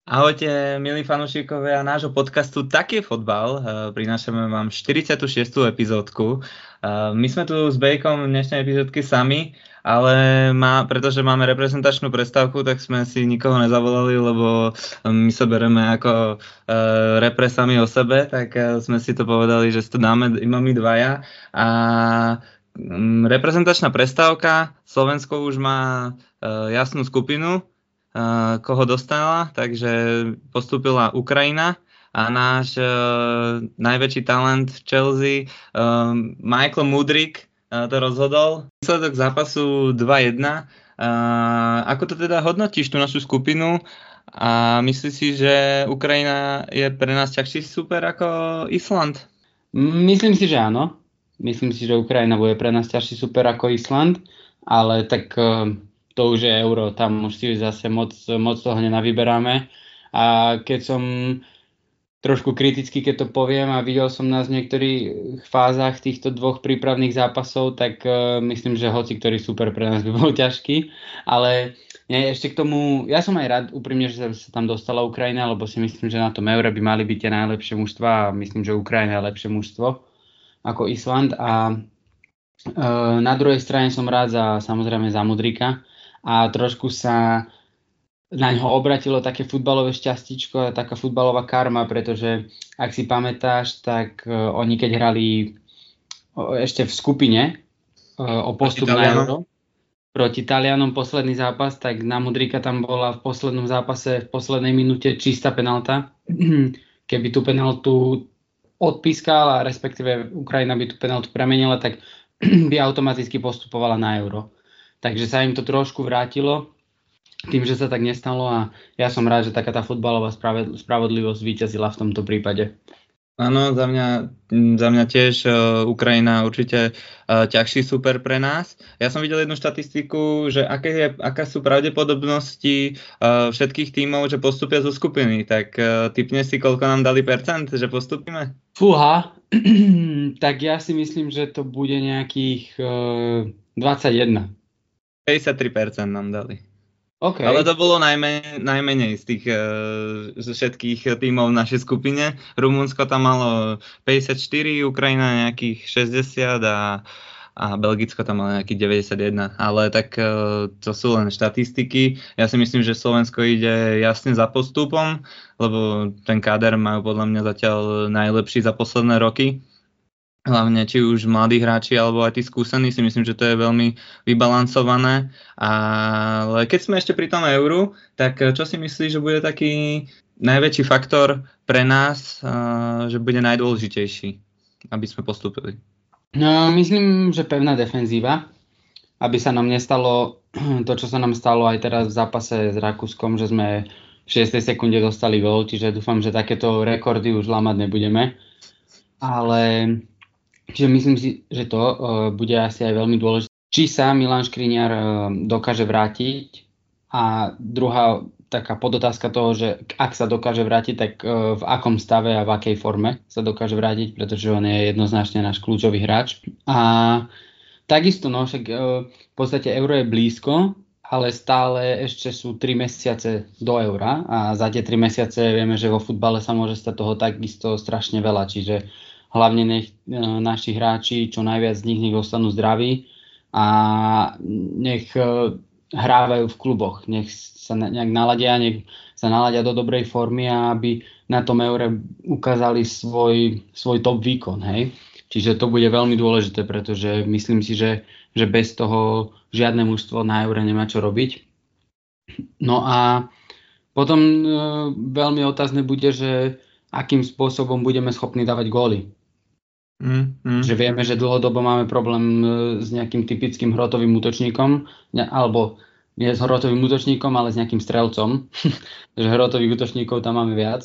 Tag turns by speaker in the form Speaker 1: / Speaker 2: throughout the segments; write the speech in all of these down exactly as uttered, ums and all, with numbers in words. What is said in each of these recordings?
Speaker 1: Ahojte, milí fanúšikovia nášho podcastu Tak je fotbal. Prinášame vám štyridsiatu šiestú epizódku. My sme tu s Bejkom v dnešnej epizódky sami, ale má, pretože máme reprezentačnú prestávku, tak sme si nikoho nezavolali, lebo my sa bereme ako repre sami o sebe, tak sme si to povedali, že si to dáme iba my dvaja. A reprezentačná prestávka, Slovensko už má jasnú skupinu, koho dostala, takže postúpila Ukrajina a náš uh, najväčší talent v Chelsea, uh, Michael Mudryk, uh, to rozhodol. Výsledok zápasu dva jedna. Uh, ako to teda hodnotíš tú našu skupinu a myslíš si, že Ukrajina je pre nás ťažší super ako Island?
Speaker 2: Myslím si, že áno. Myslím si, že Ukrajina bude pre nás ťažší super ako Island, ale tak... Uh... to už je euro, tam už si zase moc, moc toho nenavyberáme. A keď som trošku kritický, keď to poviem a videl som nás v niektorých fázach týchto dvoch prípravných zápasov, tak uh, myslím, že hoci ktorý super pre nás by bol ťažký. Ale nie, ešte k tomu, ja som aj rád úprimne, že sa tam dostala Ukrajina, lebo si myslím, že na tom eure by mali byť tie najlepšie mužstva a myslím, že Ukrajina je lepšie mužstvo ako Island. A uh, na druhej strane som rád za, samozrejme za Mudryka, a trošku sa na ňo obratilo také futbalové šťastíčko a taká futbalová karma, pretože ak si pamätáš, tak uh, oni keď hrali uh, ešte v skupine uh, o postup na Euro proti Talianom posledný zápas, tak na Mudryka tam bola v poslednom zápase v poslednej minúte čistá penálta. Keby tú penáltu odpískala, respektíve Ukrajina by tú penáltu premenila, tak by automaticky postupovala na Euro. Takže sa im to trošku vrátilo tým, že sa tak nestalo a ja som rád, že taká tá futbalová spravodlivosť víťazila v tomto prípade.
Speaker 1: Áno, za mňa, za mňa tiež uh, Ukrajina určite uh, ťažší super pre nás. Ja som videl jednu štatistiku, že aké, je, aké sú pravdepodobnosti uh, všetkých tímov, že postupia zo skupiny. Tak uh, tipne si, koľko nám dali percent, že postupíme?
Speaker 2: Fúha, tak ja si myslím, že to bude nejakých uh, dvadsaťjeden.
Speaker 1: päťdesiattri percent nám dali.
Speaker 2: Okay.
Speaker 1: Ale to bolo najmenej, najmenej z tých z všetkých tímov v našej skupine. Rumunsko tam malo päťdesiatštyri, Ukrajina nejakých šesťdesiat a, a Belgicko tam malo nejakých deväťdesiatjeden. Ale tak to sú len štatistiky. Ja si myslím, že Slovensko ide jasne za postupom, lebo ten káder majú podľa mňa zatiaľ najlepší za posledné roky. Hlavne či už mladí hráči alebo aj tí skúsení, si myslím, že to je veľmi vybalancované. Ale keď sme ešte pri tom euru, tak čo si myslíš, že bude taký najväčší faktor pre nás, že bude najdôležitejší, aby sme postúpili?
Speaker 2: No, myslím, že pevná defenzíva, aby sa nám nestalo to, čo sa nám stalo aj teraz v zápase s Rakúskom, že sme v šiestej sekunde dostali gól, čiže dúfam, že takéto rekordy už lámať nebudeme. Ale... Čiže myslím si, že to uh, bude asi aj veľmi dôležité. Či sa Milan Škriňar uh, dokáže vrátiť a druhá taká podotázka toho, že ak sa dokáže vrátiť, tak uh, v akom stave a v akej forme sa dokáže vrátiť, pretože on je jednoznačne náš kľúčový hráč. A takisto, no však uh, v podstate euro je blízko, ale stále ešte sú tri mesiace do eura a za tie tri mesiace vieme, že vo futbale sa môže stať toho takisto strašne veľa, čiže hlavne nech e, naši hráči, čo najviac z nich, nech ostanú zdraví a nech e, hrávajú v kluboch, nech sa na, nejak naladia, nech sa naladia do dobrej formy a aby na tom eure ukázali svoj, svoj top výkon. Hej? Čiže to bude veľmi dôležité, pretože myslím si, že, že bez toho žiadne mužstvo na eure nemá čo robiť. No a potom e, veľmi otázne bude, že akým spôsobom budeme schopní dávať góly. Mm, mm. Že vieme, že dlhodobo máme problém s nejakým typickým hrotovým útočníkom, ne, alebo nie s hrotovým útočníkom, ale s nejakým strelcom. Že hrotových útočníkov tam máme viac.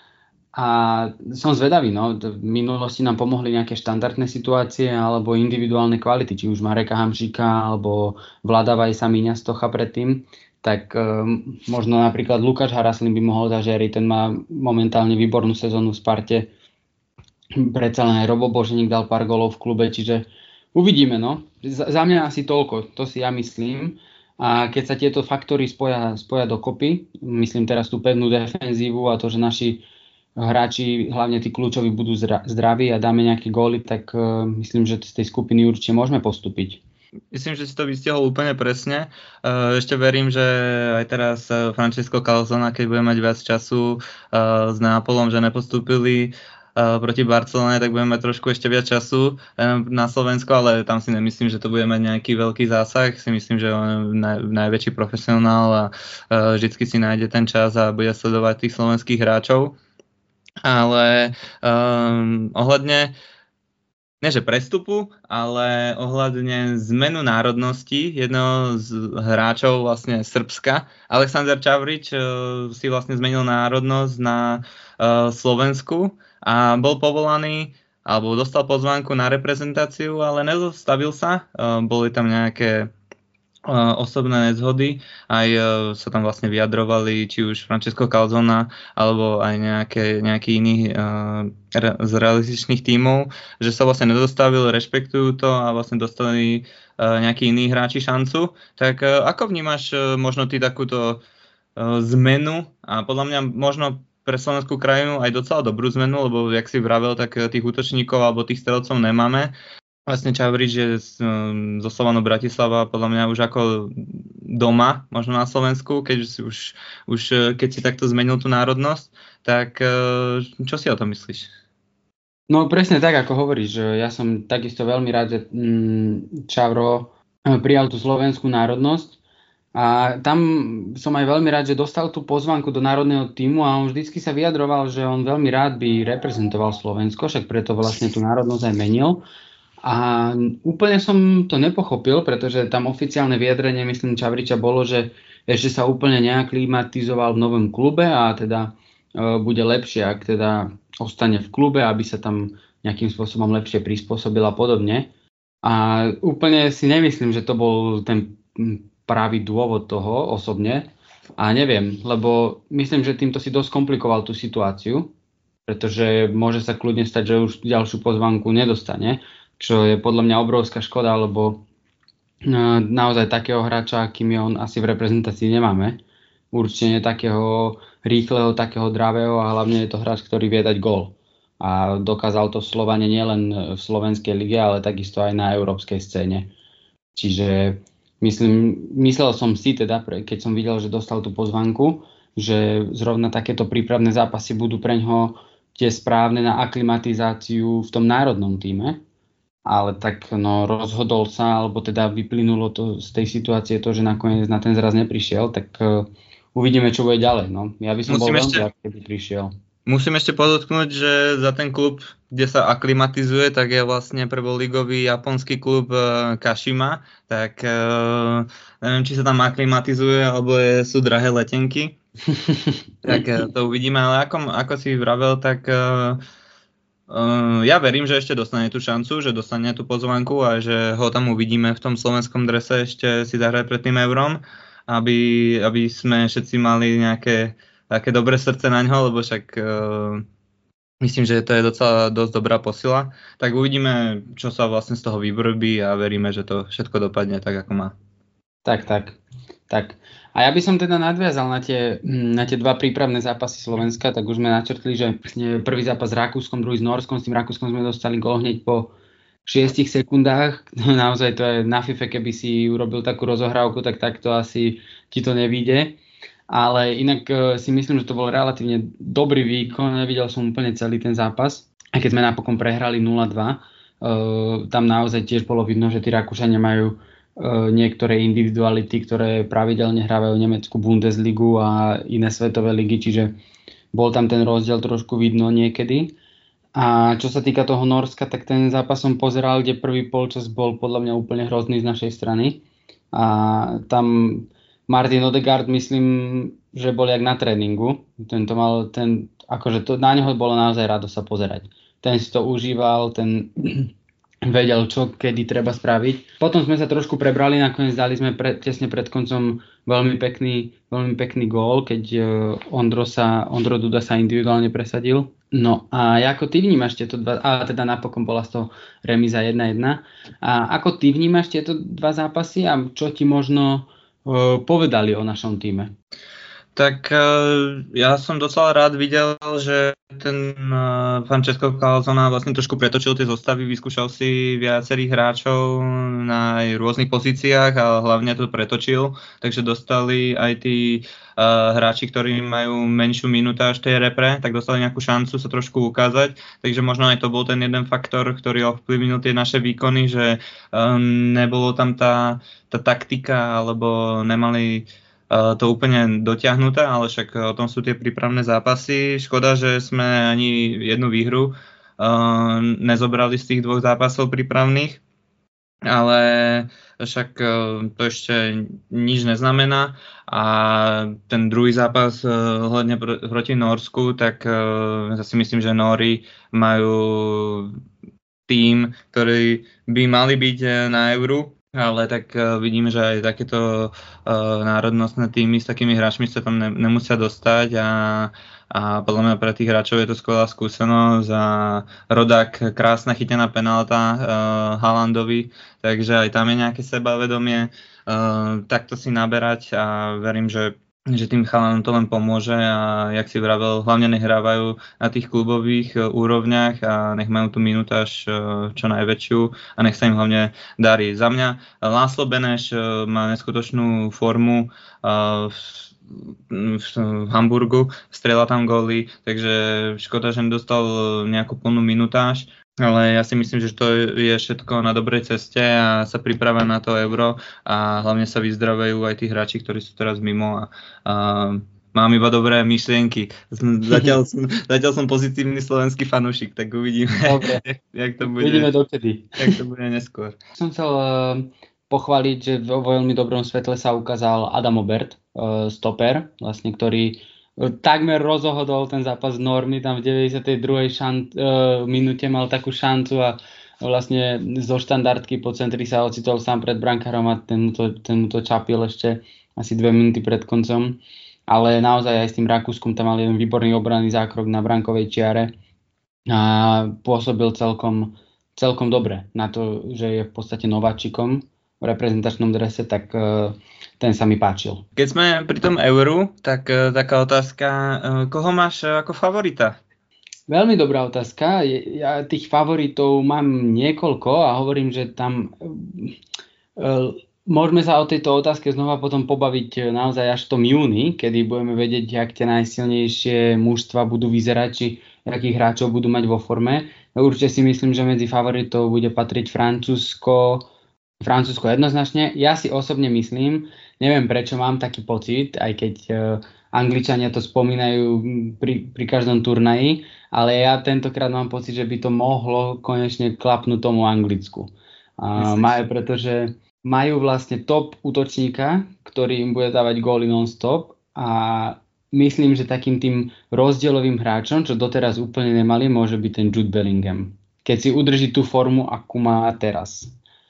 Speaker 2: A som zvedavý, no. V minulosti nám pomohli nejaké štandardné situácie alebo individuálne kvality, či už Mareka Hamšíka alebo Vlada Vajsa Míňa Stocha predtým. Tak um, možno napríklad Lukáš Haraslín by mohol zažiariť, ten má momentálne výbornú sezónu v Sparte. Predsa len aj Robo Boženík dal pár golov v klube, čiže uvidíme, no. Za, za mňa asi toľko, to si ja myslím. A keď sa tieto faktory spoja, spoja dokopy, myslím teraz tú pevnú defenzívu a to, že naši hráči, hlavne tí kľúčoví, budú zra- zdraví a dáme nejaké góly, tak uh, myslím, že z tej skupiny určite môžeme postúpiť.
Speaker 1: Myslím, že si to vystihol úplne presne. Ešte verím, že aj teraz Francesco Calzona, keď bude mať viac času s Neapolom, že nepostúpili proti Barcelone, tak budeme mať trošku ešte viac času na Slovensko, ale tam si nemyslím, že to bude mať nejaký veľký zásah. Si myslím, že on je naj, najväčší profesionál a vždycky si nájde ten čas a bude sledovať tých slovenských hráčov. Ale um, ohľadne nie že prestupu, ale ohľadne zmenu národnosti jedného z hráčov vlastne Srbska. Alexander Čavrič uh, si vlastne zmenil národnosť na uh, Slovensku a bol povolaný alebo dostal pozvánku na reprezentáciu, ale nezostavil sa. Uh, boli tam nejaké osobné nezhody, aj sa tam vlastne vyjadrovali či už Francesco Calzona alebo aj nejaké, nejaký iný uh, re, z realističných tímov, že sa vlastne nedostavil, rešpektujú to a vlastne dostali uh, nejakí iní hráči šancu. Tak uh, ako vnímaš uh, možno ty takúto uh, zmenu a podľa mňa možno pre slovenskú krajinu aj docela dobrú zmenu, lebo jak si vravel, tak tých útočníkov alebo tých strelcov nemáme. Vlastne Čavrič je zo Slovanu Bratislava podľa mňa už ako doma, možno na Slovensku, keď si už, už keď si takto zmenil tú národnosť, tak čo si o tom myslíš?
Speaker 2: No presne tak, ako hovoríš, že ja som takisto veľmi rád, že Čavro prijal tú slovenskú národnosť a tam som aj veľmi rád, že dostal tú pozvánku do národného tímu a on vždycky sa vyjadroval, že on veľmi rád by reprezentoval Slovensko, však preto vlastne tú národnosť aj menil. A úplne som to nepochopil, pretože tam oficiálne vyjadrenie, myslím, Čavriča bolo, že ešte sa úplne neaklimatizoval v novom klube a teda e, bude lepšie, ak teda ostane v klube, aby sa tam nejakým spôsobom lepšie prispôsobil a podobne. A úplne si nemyslím, že to bol ten pravý dôvod toho osobne. A neviem, lebo myslím, že týmto si dosť komplikoval tú situáciu, pretože môže sa kľudne stať, že už ďalšiu pozvánku nedostane, čo je podľa mňa obrovská škoda, lebo naozaj takého hráča, akým je on, asi v reprezentácii nemáme. Určite nie takého rýchleho, takého dravého a hlavne je to hráč, ktorý vie dať gól. A dokázal to v Slovane nielen v slovenskej lige, ale takisto aj na európskej scéne. Čiže myslím, myslel som si teda, keď som videl, že dostal tú pozvánku, že zrovna takéto prípravné zápasy budú preňho tie správne na aklimatizáciu v tom národnom tíme. Ale tak no, rozhodol sa, alebo teda vyplynulo to z tej situácie to, že nakoniec na ten zraz neprišiel, tak uh, uvidíme, čo bude ďalej. No. Ja by som Musím bol veľmi rád, keby prišiel.
Speaker 1: Musím ešte podotknúť, že za ten klub, kde sa aklimatizuje, tak je vlastne prvoligový japonský klub uh, Kashima, tak uh, neviem, či sa tam aklimatizuje, alebo je, sú drahé letenky. Tak uh, to uvidíme, ale ako, ako si vravel, tak... Uh, Uh, ja verím, že ešte dostane tú šancu, že dostane tú pozvánku a že ho tam uvidíme v tom slovenskom drese ešte si zahrať pred tým Eurom, aby, aby sme všetci mali nejaké také dobré srdce na ňo, lebo však uh, myslím, že to je docela dosť dobrá posila. Tak uvidíme, čo sa vlastne z toho vyvrbí a veríme, že to všetko dopadne tak, ako má.
Speaker 2: Tak, tak, tak. A ja by som teda nadviazal na tie, na tie dva prípravné zápasy Slovenska, tak už sme načrtli, že prvý zápas s Rakúskom, druhý s Norskom, s tým Rakúskom sme dostali gól hneď po šiestich sekundách. Naozaj to je na FIFA, keby si urobil takú rozohrávku, tak takto asi ti to nevíde. Ale inak si myslím, že to bol relatívne dobrý výkon, nevidel som úplne celý ten zápas. A keď sme napokon prehrali nula dva, tam naozaj tiež bolo vidno, že tí Rakúšania majú niektoré individuality, ktoré pravidelne hrávajú nemeckú Bundesligu a iné svetové ligy, čiže bol tam ten rozdiel trošku vidno niekedy. A čo sa týka toho Norska, tak ten zápas som pozeral, kde prvý polčas bol podľa mňa úplne hrozný z našej strany. A tam Martin Odegaard, myslím, že bol jak na tréningu. Tento mal ten, akože to, na neho bolo naozaj rado sa pozerať. Ten si to užíval, ten vedel, čo kedy treba spraviť. Potom sme sa trošku prebrali, nakoniec dali sme pre, tesne pred koncom veľmi pekný, veľmi pekný gól, keď Ondro, sa, Ondro Duda sa individuálne presadil. No a ako ty vnímaš tieto dva, a teda napokon bola z toho remíza jedna jedna. A ako ty vnímaš tieto dva zápasy a čo ti možno povedali o našom týme?
Speaker 1: Tak ja som docela rád videl, že ten Francesco Calzona vlastne trošku pretočil tie zostavy, vyskúšal si viacerých hráčov na rôznych pozíciách a hlavne to pretočil, takže dostali aj tí hráči, ktorí majú menšiu minutáž tej repre, tak dostali nejakú šancu sa trošku ukázať, takže možno aj to bol ten jeden faktor, ktorý ovplyvnil tie naše výkony, že nebolo tam tá, tá taktika, alebo nemali to úplne dotiahnuté, ale však o tom sú tie prípravné zápasy. Škoda, že sme ani jednu výhru uh, nezobrali z tých dvoch zápasov prípravných, ale však uh, to ešte nič neznamená a ten druhý zápas uh, hľadne pr- proti Norsku, tak uh, ja si myslím, že Nóri majú tým, ktorý by mali byť na Euru, ale tak uh, vidíme, že aj takéto uh, národnostné týmy s takými hráčmi sa tam ne, nemusia dostať a, a podľa mňa pre tých hráčov je to skvelá skúsenosť a Rodák, krásna chytená penálta uh, Haalandovi, takže aj tam je nejaké sebavedomie, uh, takto si naberať a verím, že že tým chalanom to len pomôže a jak si vravel, hlavne nech hrávajú na tých klubových úrovniach a nech majú tú minútaž čo najväčšiu a nech sa im hlavne darí. Za mňa László Beneš má neskutočnú formu v v Hamburgu, strieľa tam góly, takže škoda, že nedostal nejakú plnú minutáž. Ale ja si myslím, že to je všetko na dobrej ceste a sa pripravia na to Euro a hlavne sa vyzdravajú aj tí hráči, ktorí sú teraz mimo a, a mám iba dobré myšlienky. Zatiaľ som, zatiaľ som pozitívny slovenský fanúšik, tak uvidíme, jak, jak to bude.
Speaker 2: Uvidíme dokedy.
Speaker 1: Jak to bude neskôr.
Speaker 2: Som chcel uh, pochváliť, že vo veľmi dobrom svetle sa ukázal Adam Obert, uh, stoper, vlastne, ktorý takmer rozhodol ten zápas Normy, tam v deväťdesiatej druhej Šan, uh, minúte mal takú šancu a vlastne zo štandardky po centri sa ocitol sám pred brankárom a ten mu to, ten mu to čapil ešte asi dve minúty pred koncom. Ale naozaj aj s tým Rakúskom tam mal jeden výborný obranný zákrok na brankovej čiare a pôsobil celkom, celkom dobre na to, že je v podstate nováčikom v reprezentačnom drese, tak uh, ten sa mi páčil.
Speaker 1: Keď sme pri tom Euru, tak uh, taká otázka, uh, koho máš uh, ako favorita?
Speaker 2: Veľmi dobrá otázka. Ja tých favoritov mám niekoľko a hovorím, že tam uh, môžeme sa o tejto otázke znova potom pobaviť naozaj až v tom júni, kedy budeme vedieť, jak tie najsilnejšie mužstva budú vyzerať, či akých hráčov budú mať vo forme. Určite si myslím, že medzi favoritov bude patriť Francúzsko, Francúzsko jednoznačne. Ja si osobne myslím, neviem prečo mám taký pocit, aj keď uh, Angličania to spomínajú pri, pri každom turnaji, ale ja tentokrát mám pocit, že by to mohlo konečne klapnúť tomu Anglicku. Uh, majú, pretože majú vlastne top útočníka, ktorý im bude dávať góly non-stop a myslím, že takým tým rozdielovým hráčom, čo doteraz úplne nemali, môže byť ten Jude Bellingham. Keď si udrží tú formu, akú má teraz.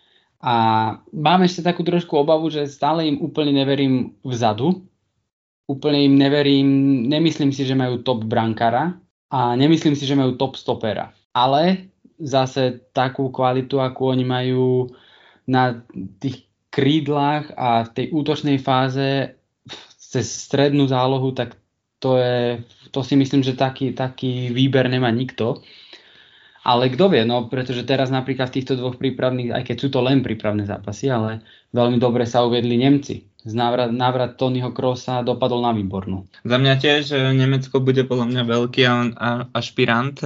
Speaker 2: A mám ešte takú trošku obavu, že stále im úplne neverím vzadu. Úplne im neverím, nemyslím si, že majú top brankára a nemyslím si, že majú top stopera. Ale zase takú kvalitu, akú oni majú na tých krídlach a v tej útočnej fáze cez strednú zálohu, tak to je, to si myslím, že taký, taký výber nemá nikto. Ale kto vie, no pretože teraz napríklad v týchto dvoch prípravných, aj keď sú to len prípravné zápasy, ale veľmi dobre sa uvedli Nemci. Z návrat, návrat Tonyho Kroosa dopadol na výbornú.
Speaker 1: Za mňa tiež Nemecko bude podľa mňa veľký ašpirant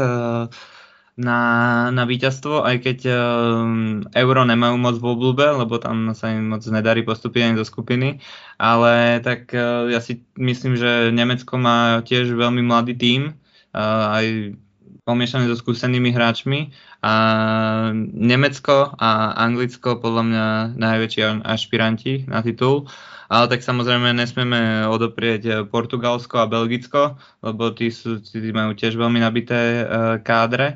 Speaker 1: na, na víťazstvo, aj keď Euro nemajú moc v obľúbe, lebo tam sa im moc nedarí postúpiť ani do skupiny. Ale tak ja si myslím, že Nemecko má tiež veľmi mladý tím, aj pomiešané so skúsenými hráčmi a Nemecko a Anglicko podľa mňa najväčší ašpiranti na titul, ale tak samozrejme nesmieme odoprieť Portugalsko a Belgicko, lebo tí, sú, tí majú tiež veľmi nabité uh, kádre,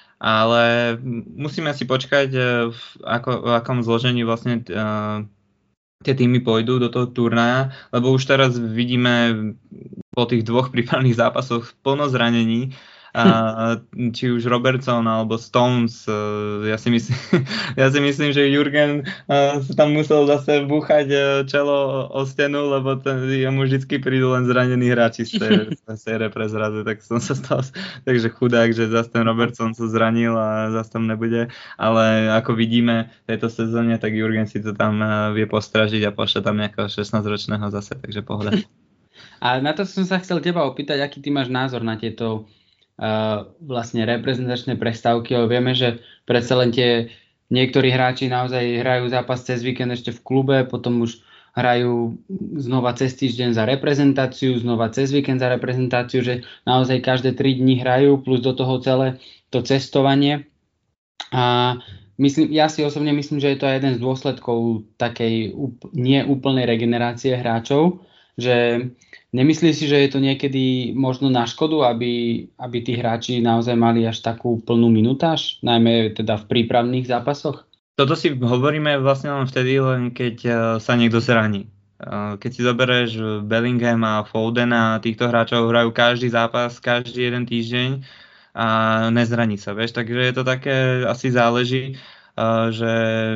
Speaker 1: ale musíme si počkať uh, v, ako, v akom zložení vlastne uh, tie týmy pôjdu do toho turnaja, lebo už teraz vidíme po tých dvoch prípravných zápasoch plno zranení či už Robertson alebo Stones. Ja si myslím, ja si myslím že Jurgen sa tam musel zase búchať čelo o stenu, lebo ten, jemu vždycky prídu len zranení hráči z tej, z tej repre zrazu, tak som sa stal, takže chudák, že zase ten Robertson sa zranil a zase tam nebude, ale ako vidíme v tejto sezóne, tak Jurgen si to tam vie postražiť a pošle tam nejakého šestnásťročného zase, takže pohoda.
Speaker 2: A na to som sa chcel teba opýtať, aký ty máš názor na tieto uh, vlastne reprezentačné prestávky, lebo vieme, že predsa len tie niektorí hráči naozaj hrajú zápas cez víkend ešte v klube, potom už hrajú znova cez týždeň za reprezentáciu, znova cez víkend za reprezentáciu, že naozaj každé tri dni hrajú, plus do toho celé to cestovanie. A myslím, ja si osobne myslím, že je to jeden z dôsledkov takej úp- neúplnej regenerácie hráčov, že nemyslíš si, že je to niekedy možno na škodu, aby, aby tí hráči naozaj mali až takú plnú minutáž, najmä teda v prípravných zápasoch?
Speaker 1: Toto si hovoríme vlastne len vtedy, len keď sa niekto zraní. Keď si zoberieš Bellingham a Foden a týchto hráčov hrajú každý zápas, každý jeden týždeň a nezraní sa, vieš. Takže je to také, asi záleží, že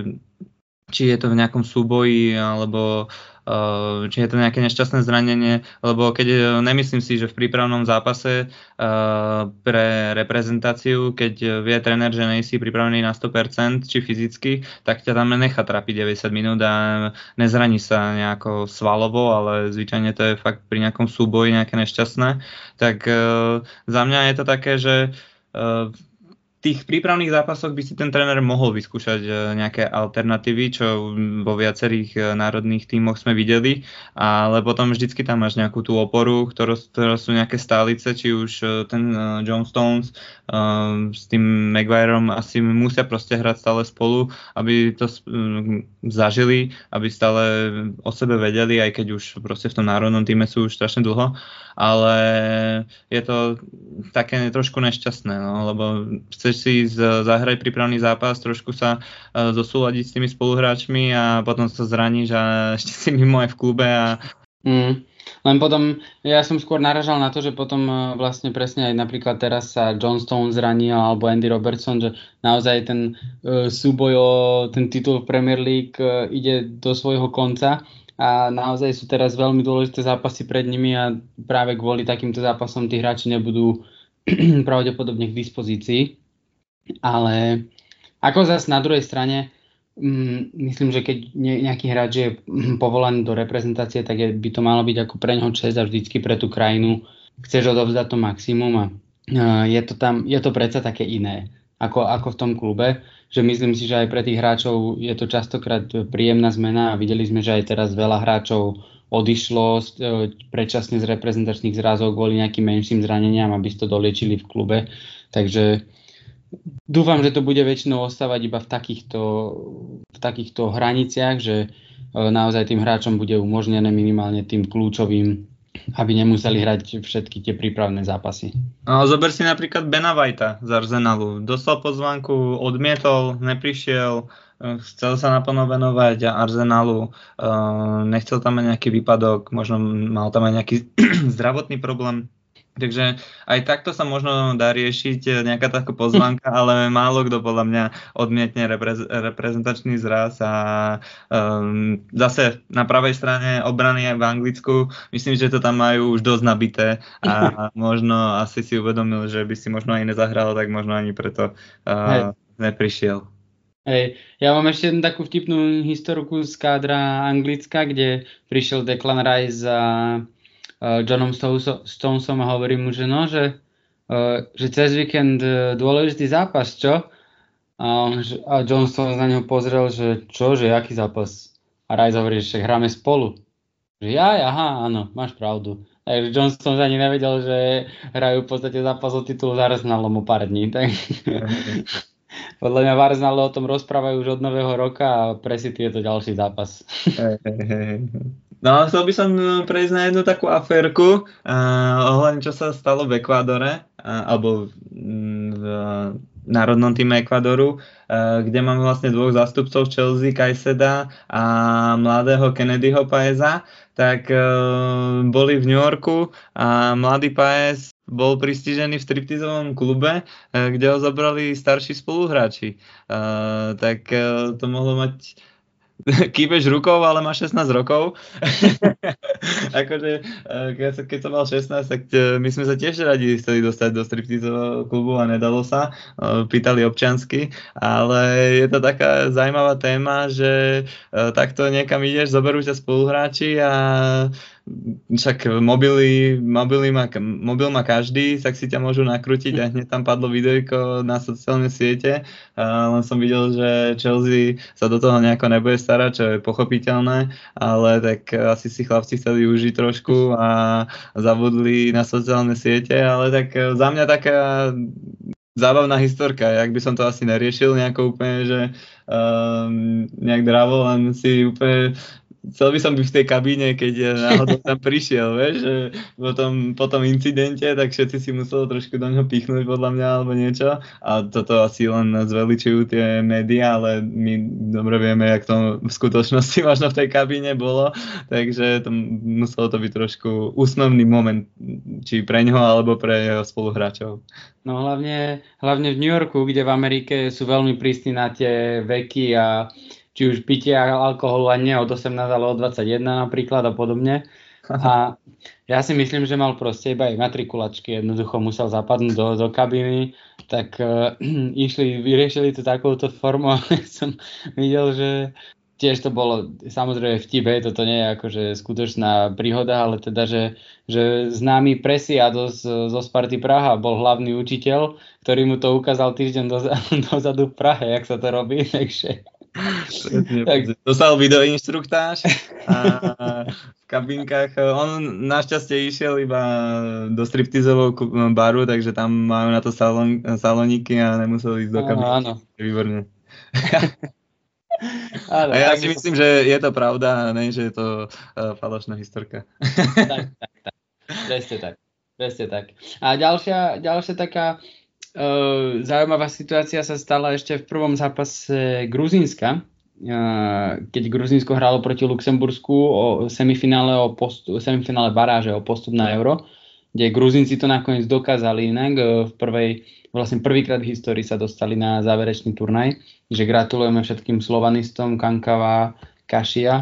Speaker 1: či je to v nejakom súboji, alebo či je to nejaké nešťastné zranenie, lebo keď nemyslím si, že v prípravnom zápase pre reprezentáciu, keď vie tréner, že nejsi pripravený na sto percent, či fyzicky, tak ťa tam nechá trapiť deväťdesiat minút a nezraní sa nejako svalovo, ale zvyčajne to je fakt pri nejakom súboji nejaké nešťastné. Tak za mňa je to také, že v tých prípravných zápasoch by si ten tréner mohol vyskúšať nejaké alternatívy, čo vo viacerých národných tímoch sme videli, ale potom vždycky tam máš nejakú tú oporu, ktoré, ktoré sú nejaké stálice, či už ten John Stones um, s tým Maguireom asi musia proste hrať stále spolu, aby to um, zažili, aby stále o sebe vedeli, aj keď už proste v tom národnom tíme sú už strašne dlho, ale je to také trošku nešťastné, no, lebo chceš si zahrať prípravný zápas, trošku sa uh, zosúľadiť s tými spoluhráčmi a potom sa zraníš a ešte si mimo aj v klube. A...
Speaker 2: Mm. Len potom, ja som skôr naražal na to, že potom uh, vlastne presne aj napríklad teraz sa John Stone zranil alebo Andy Robertson, že naozaj ten uh, súboj o ten titul v Premier League uh, ide do svojho konca a naozaj sú teraz veľmi dôležité zápasy pred nimi a práve kvôli takýmto zápasom tí hráči nebudú pravdepodobne k dispozícii. Ale ako zase na druhej strane, um, myslím, že keď nejaký hráč je povolaný do reprezentácie, tak je, by to malo byť ako pre ňoho česť a vždycky pre tú krajinu chceš odovzdať to maximum a uh, je to tam, je to predsa také iné ako, ako v tom klube, že myslím si, že aj pre tých hráčov je to častokrát príjemná zmena a videli sme, že aj teraz veľa hráčov odišlo predčasne z reprezentačných zrazov kvôli nejakým menším zraneniam, aby si to doliečili v klube. Takže dúfam, že to bude väčšinou ostávať iba v takýchto, v takýchto hraniciach, že naozaj tým hráčom bude umožnené minimálne tým kľúčovým, aby nemuseli hrať všetky tie prípravné zápasy.
Speaker 1: No, zober si napríklad Bena Whitea z Arsenalu. Dostal pozvánku, odmietol, neprišiel, chcel sa naplno venovať Arsenalu, nechcel tam mať nejaký výpadok, možno mal tam aj nejaký zdravotný problém. Takže aj takto sa možno dá riešiť nejaká taká pozvánka, ale málo kto podľa mňa odmietne reprez- reprezentačný zraz a um, zase na pravej strane obrany aj v Anglicku, myslím, že to tam majú už dosť nabité a možno asi si uvedomil, že by si možno aj nezahral, tak možno ani preto uh, neprišiel.
Speaker 2: Hej, ja mám ešte jednu takú vtipnú historku z kádra Anglicka, kde prišiel Declan Rice za Johnom Stonesom a hovorí mu, že no, že, uh, že cez víkend uh, dôležitý zápas, čo? A, on, že, a John Stones na neho pozrel, že čo, že aký zápas? A Rice hovorí, že hráme spolu. Že ja, aha, áno, máš pravdu. Takže John Stones ani nevedel, že hrajú v podstate zápas o titul s Arsenalom o pár dní. Tak... Podľa mňa v Arsenalu o tom rozprávajú už od nového roka a pre City je to ďalší zápas.
Speaker 1: No, chcel by som prejsť na jednu takú aférku, uh, ohľadne čo sa stalo v Ekvádore, uh, alebo v národnom týme Ekvádoru, uh, kde máme vlastne dvoch zástupcov Chelsea, Cajseda a mladého Kennedyho Paeza, tak uh, boli v New Yorku a mladý Paez bol pristížený v striptizovom klube, kde ho zobrali starší spoluhráči. Uh, tak uh, to mohlo mať kýpeš rukou, ale má šestnásť rokov. Akože, keď, keď som mal šestnásť, tak my sme sa tiež radi chceli dostať do striptizového klubu a nedalo sa. Pýtali občiansky, ale je to taká zaujímavá téma, že takto niekam ideš, zoberú ťa spoluhráči a však mobily, mobily má, mobil má každý, tak si ťa môžu nakrútiť a hneď tam padlo videjko na sociálne siete. A len som videl, že Chelsea sa do toho nejako nebude starať, čo je pochopiteľné, ale tak asi si chlapci chceli užiť trošku a zabudli na sociálne siete, ale tak za mňa taká zábavná historka, jak by som to asi neriešil nejako úplne, že um, nejak dravo, len si úplne chcel by som byť v tej kabíne, keď náhodou tam prišiel, vieš, že potom, po tom incidente, tak všetci si museli trošku do neho pichnúť podľa mňa alebo niečo a toto asi len zveličujú tie médiá, ale my dobre vieme, jak to v skutočnosti možno v tej kabíne bolo, takže to muselo to byť trošku úsmevný moment, či pre ňoho alebo pre jeho spoluhráčov.
Speaker 2: No hlavne, hlavne v New Yorku, kde v Amerike sú veľmi prísni na tie veky a či už pitie alkoholu a nie od osemnásť, ale od dvadsaťjeden napríklad a podobne. A ja si myslím, že mal proste iba aj matrikulačky, jednoducho musel zapadnúť do, do kabiny, tak uh, išli, vyriešili to takouto formou, ale som videl, že tiež to bolo samozrejme vtip, hej, toto nie je akože skutočná príhoda, ale teda, že, že známy Presiado z, zo Sparty Praha bol hlavný učiteľ, ktorý mu to ukázal týždeň dozadu, dozadu v Prahe, jak sa to robí, takže
Speaker 1: tak. Dostal videoinštruktáž a v kabinkách. On našťastie išiel iba do striptizového baru, takže tam majú na to salon, saloniky a nemusel ísť do kabinky. Áno, áno. Výborne. Áno, a ja si myslím, to... že je to pravda, a ne, že je to uh, falošná historka.
Speaker 2: Tak, tak, tak. Presne tak. Presne tak. A ďalšia, ďalšia taká Uh, zaujímavá situácia sa stala ešte v prvom zápase Gruzínska, uh, keď Gruzínsko hralo proti Luxembursku o semifinále, o postu, semifinále baráže o postup na Euro, kde Gruzínci to nakoniec dokázali inak. Uh, v prvej, vlastne prvýkrát v histórii sa dostali na záverečný turnaj, že gratulujeme všetkým slovanistom Kankava, Kašia.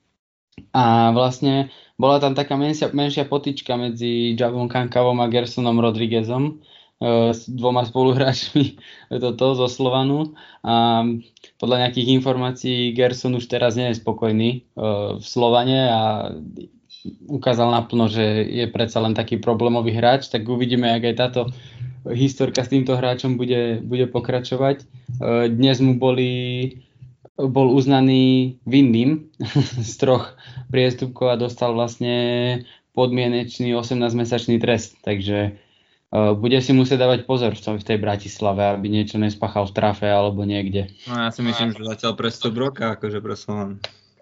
Speaker 2: A vlastne bola tam taká menšia, menšia potička medzi Javom Kankavom a Gersonom Rodriguezom, s dvoma spoluhráčmi toto zo Slovanu a podľa nejakých informácií Gerson už teraz nie je spokojný v Slovane a ukázal naplno, že je predsa len taký problémový hráč, tak uvidíme, jak aj táto historka s týmto hráčom bude, bude pokračovať. Dnes mu boli, bol uznaný vinným z troch priestupkov a dostal vlastne podmienečný osemnásťmesačný trest, takže bude si musieť dávať pozor v tej Bratislave, aby niečo nespáchal v trafe alebo niekde.
Speaker 1: No ja si myslím, že zatiaľ prestup roka, akože pre Slovan.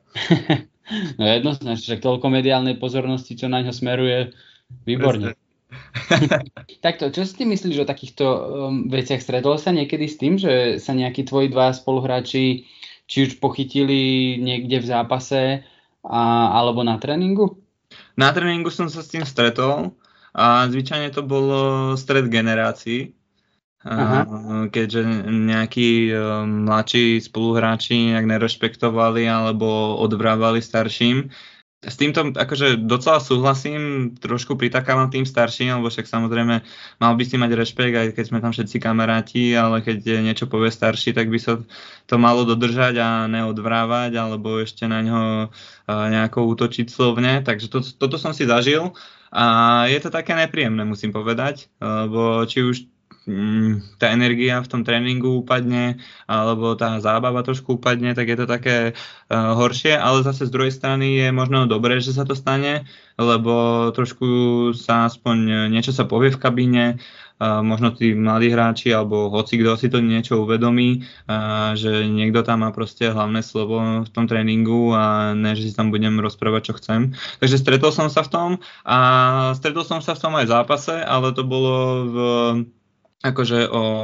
Speaker 2: No jednoznačne, že toľko mediálnej pozornosti, čo na ňo smeruje, výborne. Takto, čo si ty myslíš o takýchto um, veciach? Stretol sa niekedy s tým, že sa nejakí tvoji dva spoluhráči či už pochytili niekde v zápase a, alebo na tréningu?
Speaker 1: Na tréningu som sa s tým stretol. A zvyčajne to bolo stret generácií, Aha. keďže nejakí mladší spoluhráči nejak nerešpektovali alebo odvrávali starším. S týmto akože docela súhlasím, trošku pritakávam tým starším, lebo však samozrejme mal by si mať rešpekt, aj keď sme tam všetci kamaráti, ale keď niečo povie starší, tak by sa to malo dodržať a neodvrávať, alebo ešte na ňo nejako útočiť slovne. Takže to, toto som si zažil a je to také nepríjemné, musím povedať, lebo či už tá energia v tom tréningu upadne, alebo tá zábava trošku upadne, tak je to také uh, horšie, ale zase z druhej strany je možno dobré, že sa to stane, lebo trošku sa aspoň niečo sa povie v kabíne, uh, možno tí mladí hráči, alebo hoci kto si to niečo uvedomí, uh, že niekto tam má proste hlavné slovo v tom tréningu a ne, že si tam budem rozprávať, čo chcem. Takže stretol som sa v tom a stretol som sa v tom aj v zápase, ale to bolo v akože o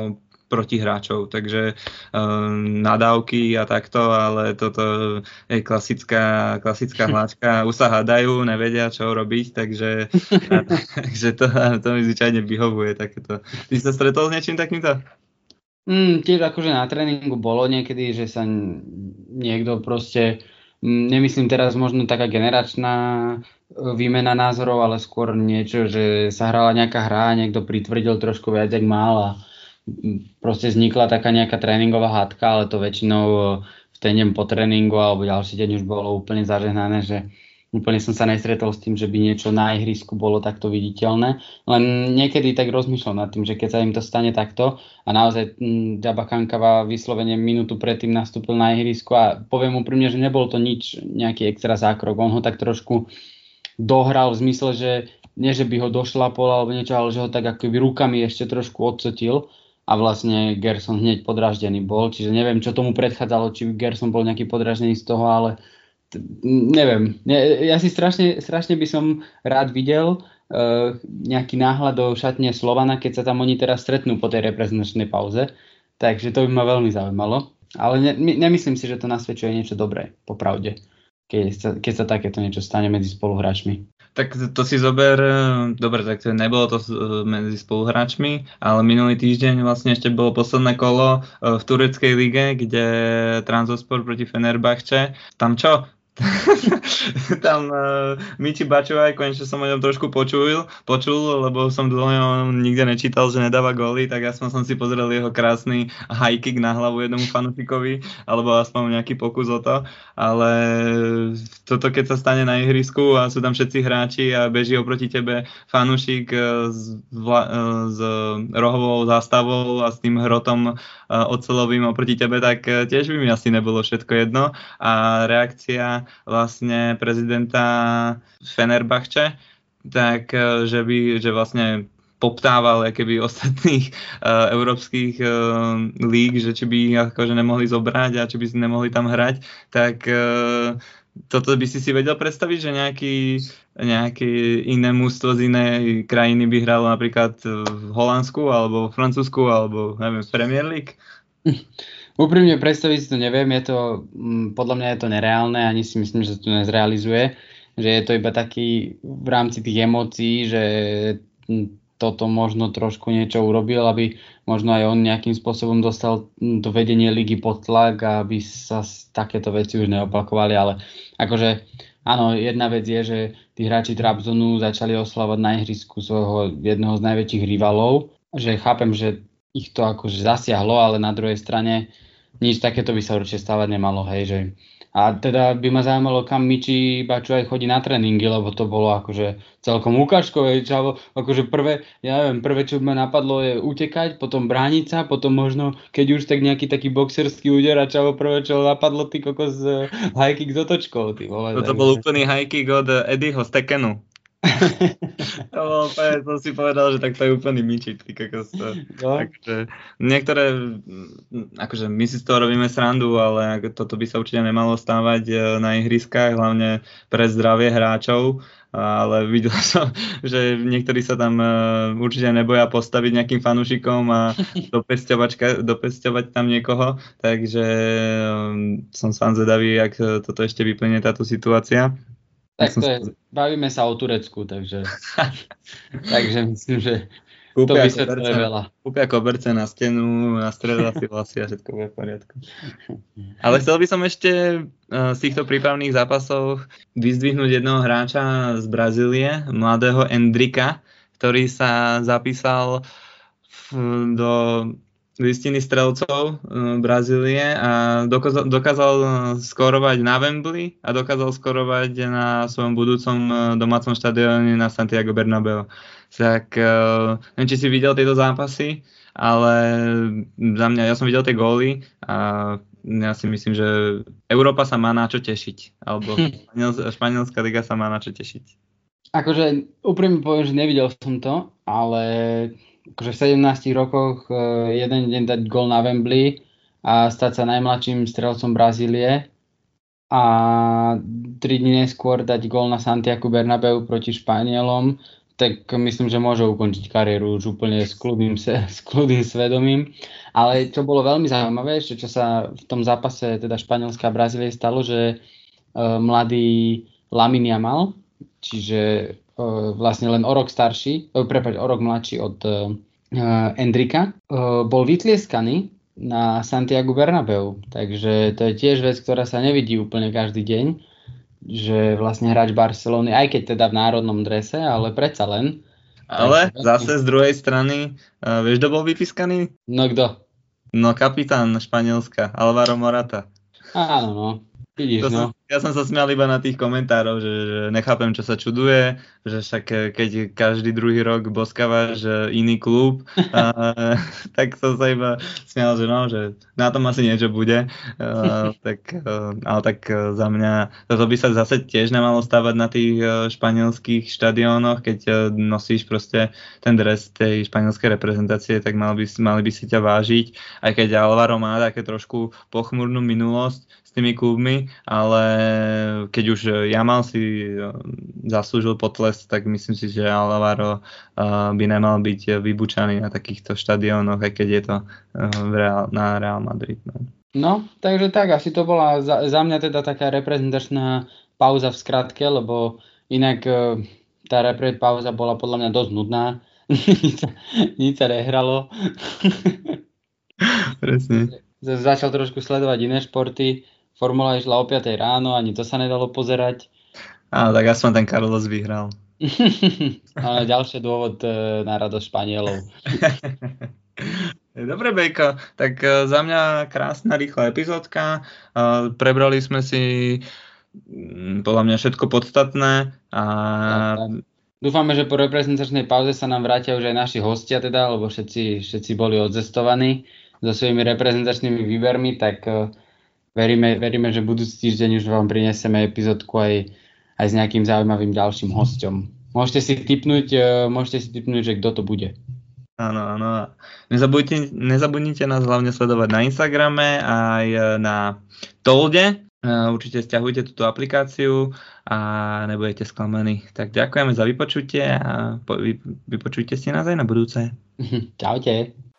Speaker 1: protihráčov, takže um, nadávky a takto, ale toto je klasická, klasická hláčka, už sa hádajú, nevedia, čo robiť, takže, takže to, to mi zvyčajne vyhovuje takéto. Ty sa stretol s niečím takýmto?
Speaker 2: Mm, tiež akože na tréningu bolo niekedy, že sa niekto proste, nemyslím teraz možno taká generačná výmena názorov, ale skôr niečo, že sa hrala nejaká hra, niekto pritvrdil trošku viac, jak mal a proste vznikla taká nejaká tréningová hádka, ale to väčšinou v ten deň po tréningu alebo ďalší deň už bolo úplne zažehnané, že úplne som sa nestretol s tým, že by niečo na ihrisku bolo takto viditeľné. Len niekedy tak rozmýšľam nad tým, že keď sa im to stane takto a naozaj Džaba Kankava vyslovene minútu predtým nastúpil na ihrisku a poviem úprimne, že nebol to nič, nejaký extra zákrok. On ho tak trošku dohral v zmysle, že nie, že by ho došlapol alebo niečo, ale že ho tak akoby rukami ešte trošku odcotil. A vlastne Gerson hneď podráždený bol, čiže neviem, čo tomu predchádzalo, či Gerson bol nejaký podráždený z toho, ale t- neviem. Ja si strašne, strašne by som rád videl uh, nejaký náhľad do šatne Slovana, keď sa tam oni teraz stretnú po tej reprezentačnej pauze, takže to by ma veľmi zaujímalo. Ale ne, nemyslím si, že to nasvedčuje niečo dobré, popravde, keď sa, keď sa takéto niečo stane medzi spoluhráčmi.
Speaker 1: Tak to si zober, dobre, tak to nebolo to medzi spoluhráčmi, ale minulý týždeň vlastne ešte bolo posledné kolo v tureckej lige, kde Trabzonspor proti Fenerbahče. Tam čo? Tam uh, Michi Bačuaj, konečne som o ňom trošku počul, počul, lebo som dlho nikde nečítal, že nedáva góly, tak aspoň som si pozrel jeho krásny high kick na hlavu jednomu fanúšikovi, alebo aspoň nejaký pokus o to, ale toto keď sa stane na ihrisku a sú tam všetci hráči a beží oproti tebe fanúšik s, vla, s rohovou zástavou a s tým hrotom oceľovým oproti tebe, tak tiež by mi asi nebolo všetko jedno a reakcia vlastne prezidenta Fenerbahče, tak že by, že vlastne poptával keby ostatných uh, európskych uh, líg, že či by ich akože nemohli zobrať a či by si nemohli tam hrať, tak uh, toto by si si vedel predstaviť, že nejaký, nejaké iné mužstvo z inej krajiny by hralo napríklad v Holandsku alebo v Francúzsku alebo neviem, v Premier League?
Speaker 2: Úprimne predstaviť si to neviem, je to, podľa mňa je to nereálne, ani si myslím, že sa to nezrealizuje, že je to iba taký v rámci tých emócií, že toto možno trošku niečo urobil, aby možno aj on nejakým spôsobom dostal to vedenie ligy pod tlak a aby sa takéto veci už neopakovali, ale akože áno, jedna vec je, že tí hráči Trabzonu začali oslavovať na ihrisku svojho jedného z najväčších rivalov, že chápem, že ich to akože zasiahlo, ale na druhej strane nič takéto by sa určite stávať nemalo, hej, že a teda by ma zaujímalo, kam Michi Bačuaj chodí na tréningy, lebo to bolo akože celkom ukážkové, čavo, akože prvé, ja neviem, prvé, čo ma napadlo je utekať, potom brániť sa, potom možno, keď už tak nejaký taký boxerský úder a čavo prvé, čo napadlo, ty kokos high kick s otočkou, ty vole.
Speaker 1: Toto bol úplný high kick od Eddieho z Tekenu. To bol, som si povedal, že tak to je úplný Michi, ty kokos. No. Takže niektoré, akože my si z toho robíme srandu, ale toto by sa určite nemalo stávať na ihriskách, hlavne pre zdravie hráčov, ale videl som, že niektorí sa tam určite neboja postaviť nejakým fanúšikom a dopesťovať tam niekoho, takže som sám zvedavý, jak toto ešte vyplynie táto situácia.
Speaker 2: Tak to je, bavíme sa o Turecku, takže, takže myslím, že to
Speaker 1: kúpia
Speaker 2: vysvetľuje veľa.
Speaker 1: Kúpia koberce na stenu, na stredu asi vlasy a všetko bude v poriadku. Ale chcel by som ešte z týchto prípravných zápasov vyzdvihnúť jedného hráča z Brazílie, mladého Endrika, ktorý sa zapísal do listiny strelcov Brazílie a dokázal, dokázal skorovať na Wembley a dokázal skorovať na svojom budúcom domácom štadióne na Santiago Bernabéu. Tak neviem, či si videl tieto zápasy, ale za mňa, ja som videl tie góly a ja si myslím, že Európa sa má na čo tešiť, alebo Španielská liga sa má na čo tešiť.
Speaker 2: Akože úprimne poviem, že nevidel som to, ale akože v sedemnástich rokoch jeden deň dať gól na Wembley a stať sa najmladším strelcom Brazílie a tri dni neskôr dať gól na Santiago Bernabéu proti Španielom, tak myslím, že môže ukončiť kariéru už úplne s kľudným, s kľudným svedomím. Ale čo bolo veľmi zaujímavé, ešte čo sa v tom zápase teda Španielska a Brazílie stalo, že uh, mladý Lamine Yamal, čiže uh, vlastne len o rok starší, uh, prepáč, o rok mladší od uh, Endrika, uh, bol vytlieskaný na Santiago Bernabeu. Takže to je tiež vec, ktorá sa nevidí úplne každý deň, že vlastne hráč Barcelony, aj keď teda v národnom drese, ale predsa len.
Speaker 1: Ale takže zase z druhej strany, uh, vieš, kto bol vypískaný?
Speaker 2: No kto?
Speaker 1: No kapitán Španielska, Alvaro Morata.
Speaker 2: Áno, no. Vidíš,
Speaker 1: To
Speaker 2: no.
Speaker 1: som, ja som sa smial iba na tých komentárov, že, že nechápem, čo sa čuduje, že však keď každý druhý rok boskávaš iný klub, a, tak som sa iba smial, že no, že na tom asi niečo bude. A, tak, a, ale tak za mňa, toto by sa zase tiež nemalo stávať na tých španielských štadiónoch, keď nosíš proste ten dres tej španielskej reprezentácie, tak mal by, mali by si ťa vážiť, aj keď Alvaro má také trošku pochmúrnu minulosť s tými klubmi, ale keď už Yamal si zaslúžil potlesk, tak myslím si, že Alvaro by nemal byť vybučaný na takýchto štadiónoch, aj keď je to Real, na Real Madrid. No.
Speaker 2: no, takže tak, asi to bola za, za mňa teda taká reprezentačná pauza v skratke, lebo inak tá repre pauza bola podľa mňa dosť nudná. nič, nič sa nehralo.
Speaker 1: Presne.
Speaker 2: Začal trošku sledovať iné športy. Formula išla o piatej ráno, ani to sa nedalo pozerať.
Speaker 1: Á, tak aspoň ten Carlos vyhral.
Speaker 2: Ale ďalší dôvod na radosť Španielov.
Speaker 1: Dobre, Bejko, tak za mňa krásna, rýchla epizódka. Prebrali sme si podľa mňa všetko podstatné. A...
Speaker 2: Dúfame, že po reprezentačnej pauze sa nám vrátia už aj naši hostia, teda, lebo všetci, všetci boli odzestovaní so svojimi reprezentačnými výbermi, tak veríme, veríme, že budúci týždeň už vám prinesieme epizódku aj, aj s nejakým zaujímavým ďalším hosťom. Môžete si tipnúť, môžete si tipnúť, že kto to bude.
Speaker 1: Áno, áno. Nezabudnite, nezabudnite nás hlavne sledovať na Instagrame aj na Tolde. Určite stiahujte túto aplikáciu a nebudete sklamaní. Tak ďakujeme za vypočutie a vypočujte si nás aj na budúce.
Speaker 2: Čaute.